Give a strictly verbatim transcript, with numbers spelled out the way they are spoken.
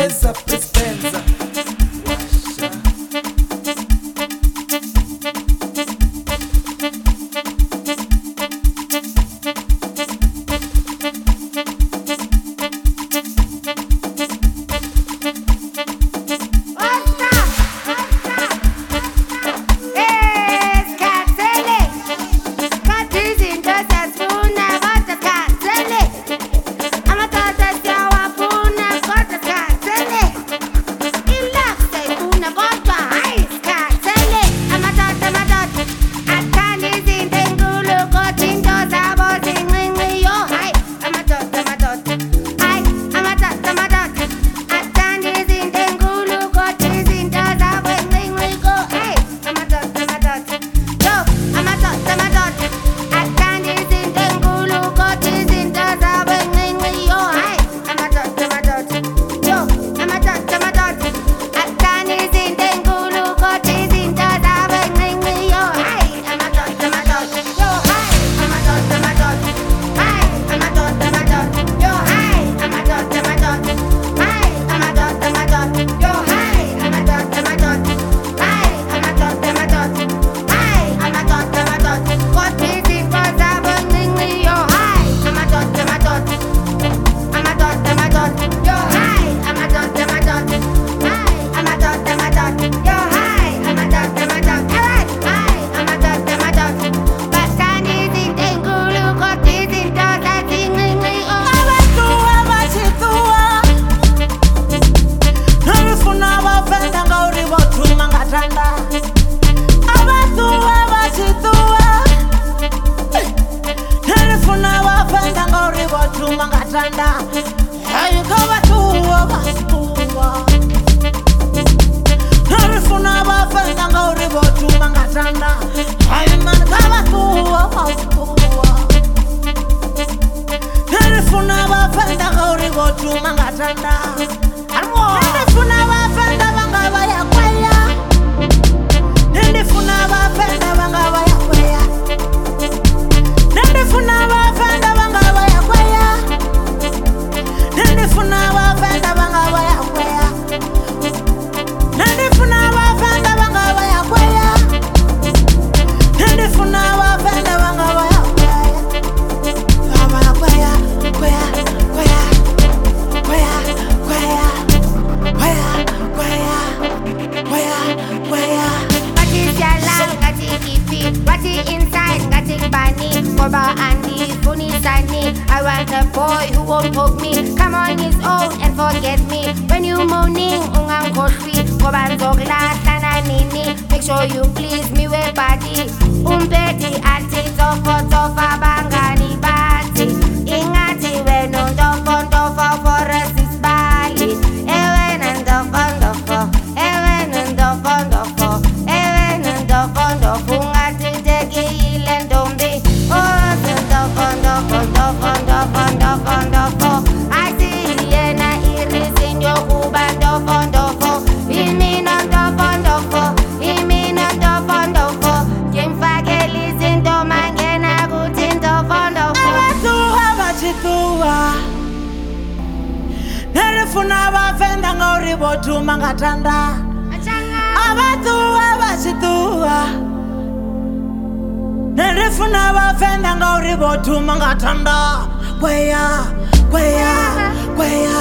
Cheza Prispenza. I want a boy who won't poke me, come on his own and forget me. When you moaning, ungang koshwi, kobanzo glass na nini. Make sure you please me with body. Umpeti ati tofo tofa bangani bati. Ingati weno tofo tofo forest is Bali. Ewe nandofo ndofo, ewe nandofo ndofo, ewe nandofo ndofo. Ungati teki ile ndombi. Oh, ndofo ndofo ndofo ndofo ndofo ndofo. I see yena irisin yokuba ndofo ndofo. Imino ndofo ndofo, imino ndofo ndofo. Kimfakeli zinto mangena kuti ndofo ndofo. Abatuwa bachituwa nerifuna bafenda ngori botuma ngatanda. Abatuwa bachituwa nerifuna bafenda ngori botuma ngatanda. Kweya, kweya, kweya.